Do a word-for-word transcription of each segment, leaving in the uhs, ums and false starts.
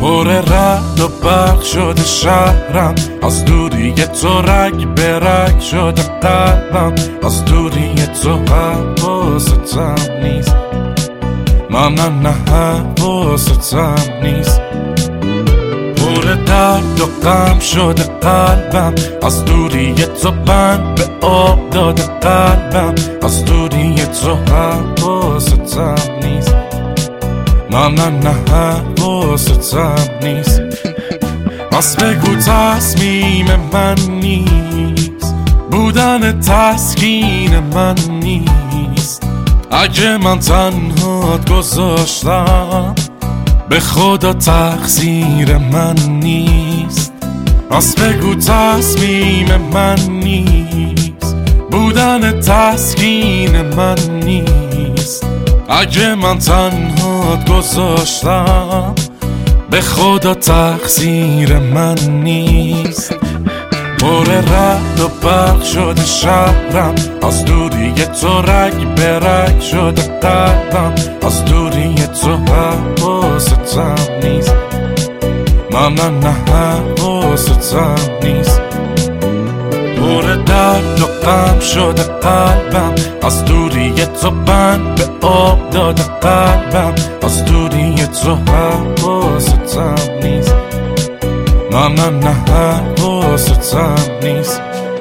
پر رعد و برق شده شهرم، از دوری تو رگ به رگ شده قلبم، از دوری تو حواستم نیست، نه نه نه حواستم نیست. پر درد و غم شده قلبم، از دوری تو بند به آب داده قلبم، از دوری تو حواستم نیست، نه نه نه حواستم نیست. بس بگو تصمیم من نیست، بودن تسکین من نیست. اگه من تنهات گذاشتم به خدا تقصیر من نیست. بس بگو تصمیم من نیست، بودن تسکین من نیست. اگه من تنهات گذاشتم به خدا تقصیر من نیست. پر رعد و برق شده شهرم، از دوری تو رگ به رگ شده قلبم، از دوری تو حواستم نیست، نه نه نه حواستم نیست. پر درد و غم شده قلبم، از دوری تو بند به آب داده قلبم، از دوری تو حواستم نیست، نه نه نه حواستم نیست.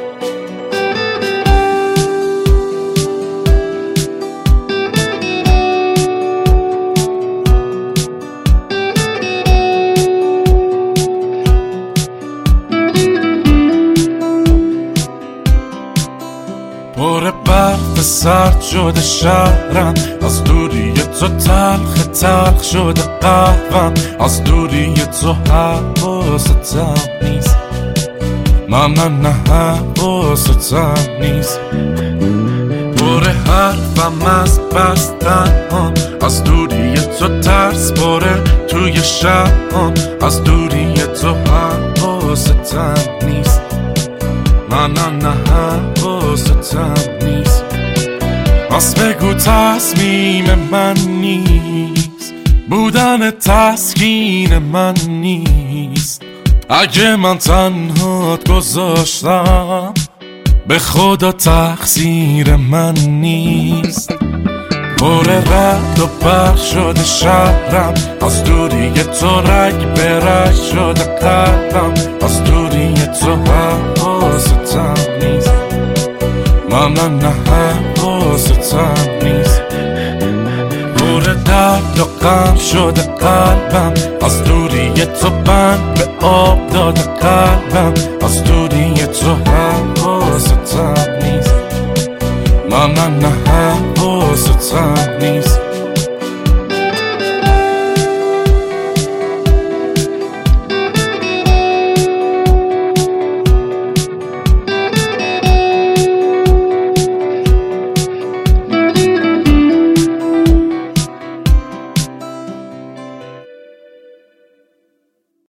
پر برف سرد شده شهرم، از دوری تو تلخ تلخ شده قهوم، از دوری تو حواستم نیست، نه نه نه حواستم نیست. پر حرفم از بستن هم، از دوری تو ترس پره توی شبم، از دوری تو حواستم نیست، نه نه نه حواستم نیست. بس بگو تصمیم من نیست، بودن تسکین من نیست. اگه من تنهات گذاشتم به خدا تقصیر من نیست. پر رعد و برق شده شهرم، از دوری تو رگ به رگ شده قلبم، از دوری تو حواستم نیست، نه نه نه حواستم نیست. پر درد و غم شده قلبم، از دوری تو بند به آب داده قلبم، از دوری تو حواستم نیست، نه نه نه حواستم نیست.